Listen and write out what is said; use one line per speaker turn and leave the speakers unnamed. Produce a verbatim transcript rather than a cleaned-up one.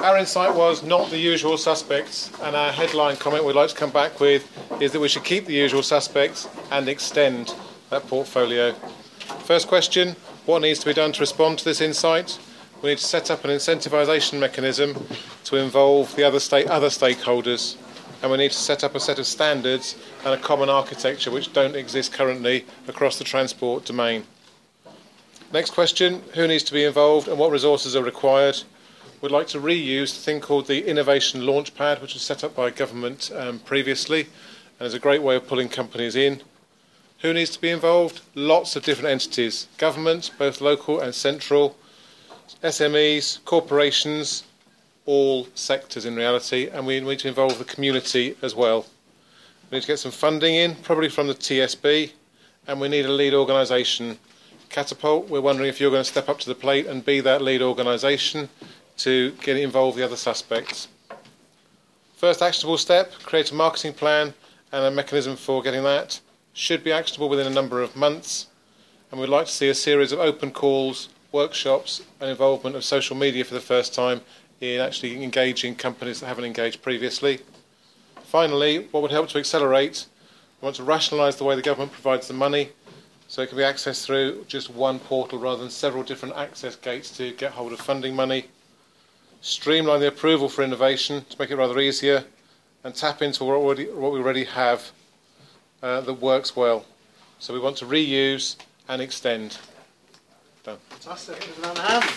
Our insight was not the usual suspects, and our headline comment we'd like to come back with is that we should keep the usual suspects and extend that portfolio. First question, what needs to be done to respond to this insight? We need to set up an incentivisation mechanism to involve the other, state, other stakeholders, and we need to set up a set of standards and a common architecture which don't exist currently across the transport domain. Next question, who needs to be involved and what resources are required? We'd like to reuse a thing called the Innovation Launchpad, which was set up by government um, previously, and is a great way of pulling companies in. Who needs to be involved? Lots of different entities. Government, both local and central, S M Es, corporations, all sectors in reality, and we need to involve the community as well. We need to get some funding in, probably from the T S B, and we need a lead organisation. Catapult, we're wondering if you're going to step up to the plate and be that lead organisation to get involved the other suspects. First actionable step, create a marketing plan and a mechanism for getting that. Should be actionable within a number of months, and we'd like to see a series of open calls, workshops and involvement of social media for the first time in actually engaging companies that haven't engaged previously. Finally, what would help to accelerate, we want to rationalise the way the government provides the money so it can be accessed through just one portal rather than several different access gates to get hold of funding money. Streamline the approval for innovation to make it rather easier, and tap into what, already, what we already have uh, that works well. So we want to reuse and extend. Done.
Fantastic.